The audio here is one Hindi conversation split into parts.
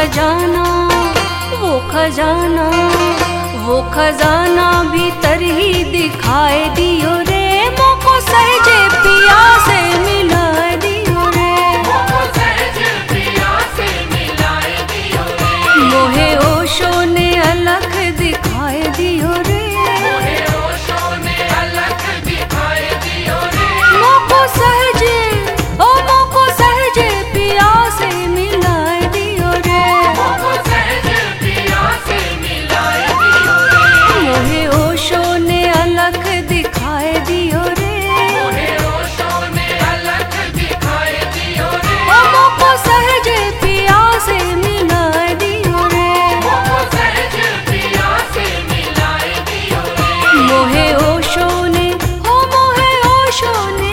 खजाना, वो खजाना भीतर ही दिखाए दियो रे, मोको सहजे पिया से मिलाए दियो रे, मोको सहजे पिया से मिलाए दियो रे, मोहे ओशो ने अलग दिखाए दियो रे, मोहे ओशो ने अलग दिखाए दियो रे, मोको सहजे पिया से मिलाए दियो रे, मोको सहजे पिया से मिलाए दियो रे, मोहे ओशो ने अलग दिखाए दियो रे, मोहे ओशो ने अलग दिखाए दियो रे, मोको सहजे पिया से मिलाए दियो रे, मोको सहजे पिया से मिलाए दियो रे, मोहे ओशो ने, ओ मोहे ओशो ने।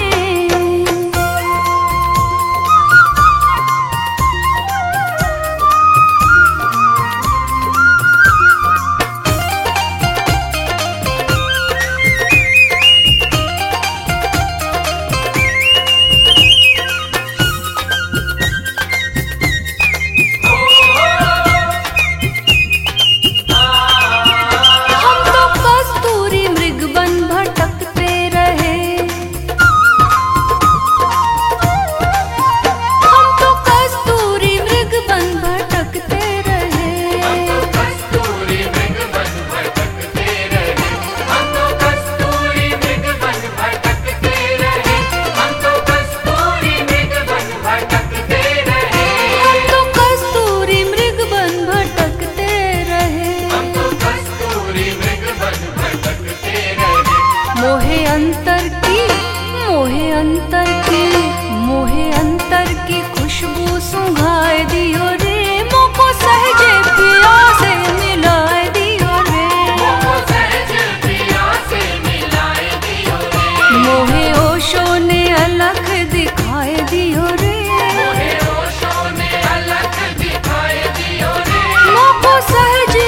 मोहे अंतर की खुशबू सुंघाए दियो रे, मोको सहजे पिया से मिलाए दियो रे, मोको सहजे पिया से मिलाए दियो रे, मोहे ओशो ने अलग दिखाए दियो रे, मोहे ओशो ने अलग दिखाए दियो रे, मोको सहजे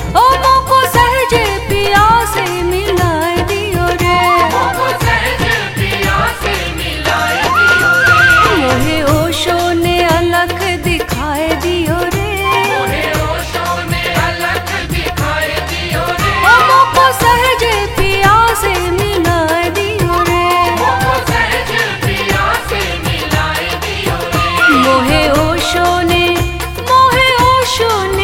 पिया से मिलाए दियो रे, मोको सहजे पिया से मिलाए दियो रे, मोहे ओशो ने अलग दिखाए दियो रे, मोहे ओशो ने अलग दिखाए दियो रे, मोको सहजे पिया से मिलाए दियो रे, मोको सहजे पिया से मिलाए दियो रे, मोहे ओशो ने, मोहे ओशो ने।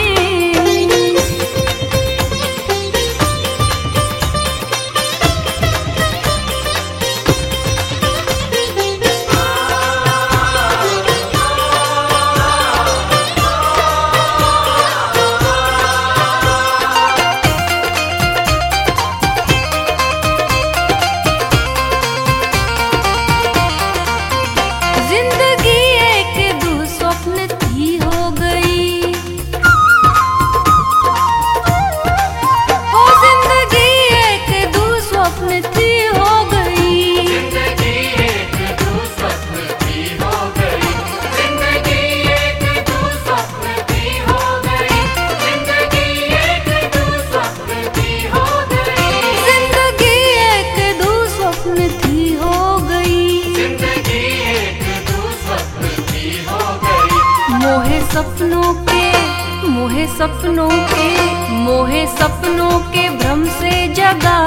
जिंदगी एक दुस्वप्न थी हो गई, ओ जिंदगी एक दुस्वप्न थी हो गई, जिंदगी एक दुस्वप्न थी हो गई, जिंदगी एक दुस्वप्न थी हो गई, जिंदगी एक दुस्वप्न थी हो गई, जिंदगी एक दुस्वप्न थी हो गई, जिंदगी एक दुस्वप्न थी हो गई, मोहे सपनों के भ्रम से जगा